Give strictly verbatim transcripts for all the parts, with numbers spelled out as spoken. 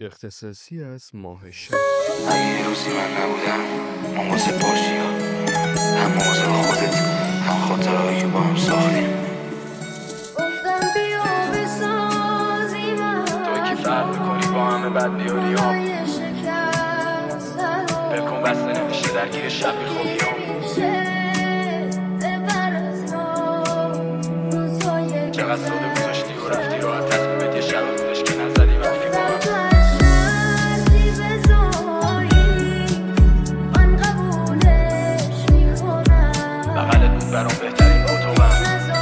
اختصاصی از ماه شب. اگه یه روزی من نبودم اون واسه باشی ها، هم موضوع خودت هم خاطرهایی که با هم ساختیم. توی که فرق میکنی با همه بد بیاری ها، بلکن بسته نمیشه درگیر شبی خوبی ها. چقدر ساده گذاشتی و رفتی راحت تصمیمت یه شب بودش که نزدی وقتی با هم بغلت بود برام بهترین اتاقم.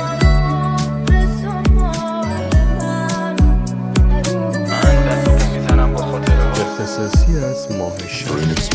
من دست رو میزنم با خاطره ها. اختصاصی از ماه شب.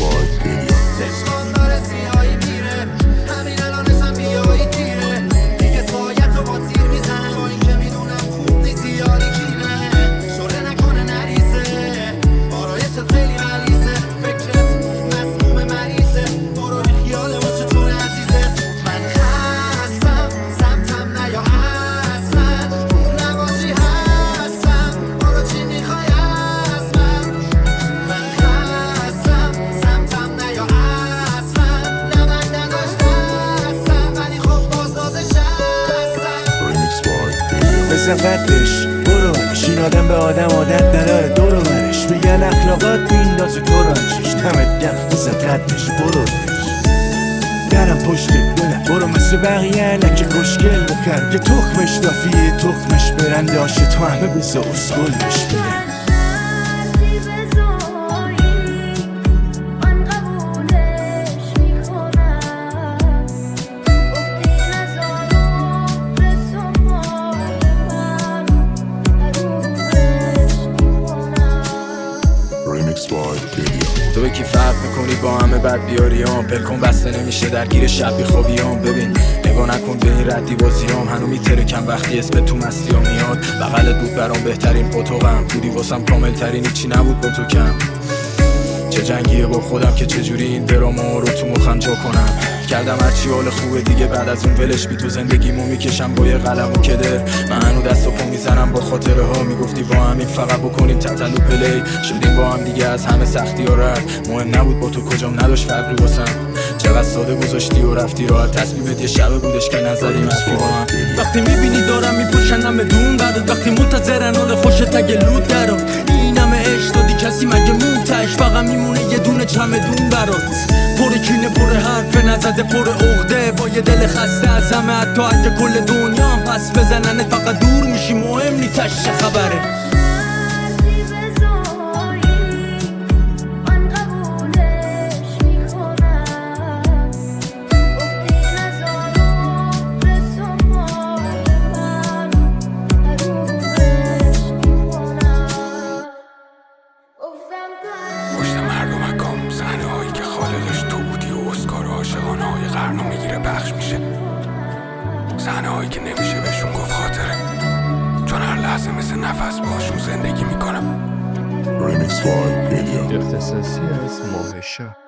قدش برو این آدم به آدم عادت نداره دورو برش میگن اخلاقات میندازه تو رانچش دمت گرم بزن قدش برو درم پشت دلم برو مثل بقیه لکه خوشگل بکن که تخمش دافیه تخمش برنده آشه تو همه بزا اسکل بش بگن. توی که فرق میکنی با همه بد بیاریام، پلکن بسته نمیشه درگیر شبی خوابیام. ببین نگاه نکن به این ردی بازیام، هنو میترکم وقتی اسم تو مستی ها میاد. بغلت بود برام بهترین اتاقم، بودی واسم کامل ترین چی نبود با تو کم. چه جنگیه با خودم که چجوری این دراما رو تو مخم جا کنم. کردم هرچی حال خوبه دیگه بعد از اون ولش بی تو زندگیمو میکشم با یه قلم و کدر. من هنو دست و پا میزنم با خاطره ها، میگفتی با همین فقط بکنیم تتلو پلی. شدیم با هم دیگه از همه سختی ها رد، مهم نبود با تو کجام نداشت فرقی واسم. چقدر ساده گذاشتی و رفتی راحت تصمیمت یه شب بودش که نزدیم حرفی با هم. وقتی میبینی دارم میپوشنم بدون قرد، وقتی منتظرن حال خوشت اگه لود درم. این همه عشق دادی کسی مگه موتش فقط میمونه یه دونه چمدون برات. پر کینه پر حرف نزده پر عقده، با یه دل خسته از همه حتی اگه کل دنیا هم پس بزننت فقط دور میشی مهم نی تش چه خبره. پشت مردم کام صحنه هایی که خالقش تو بودی و اسکار عاشقانه های قرنو میگیره پخش میشه. صحنه هایی که نمیشه بهشون گفت خاطره، چون هر لحظه مثل نفس باشون زندگی میکنم. اختصاصی از ماه شب.